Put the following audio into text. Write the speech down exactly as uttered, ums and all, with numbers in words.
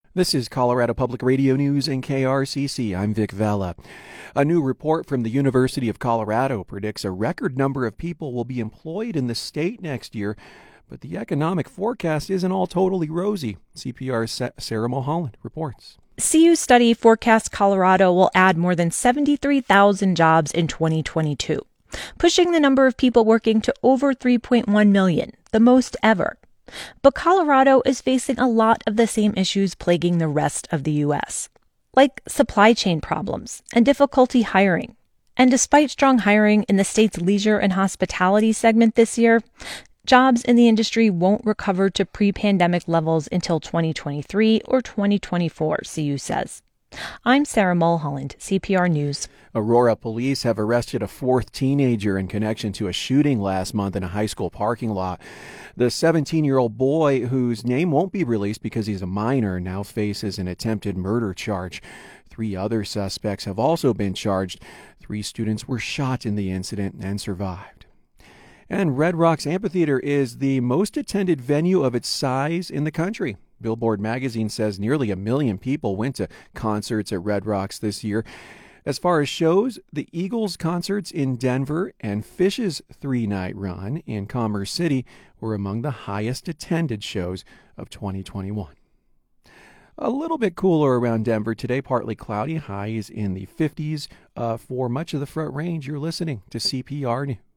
This is Colorado Public Radio News and K R C C. I'm Vic Vela. A new report from the University of Colorado predicts a record number of people will be employed in the state next year, but the economic forecast isn't all totally rosy. C P R's Sarah Mulholland reports. C U study forecasts Colorado will add more than seventy-three thousand jobs in twenty twenty-two, pushing the number of people working to over three point one million, the most ever. But Colorado is facing a lot of the same issues plaguing the rest of the U S, like supply chain problems and difficulty hiring. And despite strong hiring in the state's leisure and hospitality segment this year, jobs in the industry won't recover to pre-pandemic levels until twenty twenty-three or twenty twenty-four, C U says. I'm Sarah Mulholland, C P R News. Aurora police have arrested a fourth teenager in connection to a shooting last month in a high school parking lot. The seventeen-year-old boy, whose name won't be released because he's a minor, now faces an attempted murder charge. Three other suspects have also been charged. Three students were shot in the incident and survived. And Red Rocks Amphitheater is the most attended venue of its size in the country. Billboard magazine says nearly a million people went to concerts at Red Rocks this year. As far as shows, the Eagles concerts in Denver and Phish's three-night run in Commerce City were among the highest attended shows of twenty twenty-one. A little bit cooler around Denver today, partly cloudy, highs in the fifties uh, for much of the Front Range. You're listening to C P R News.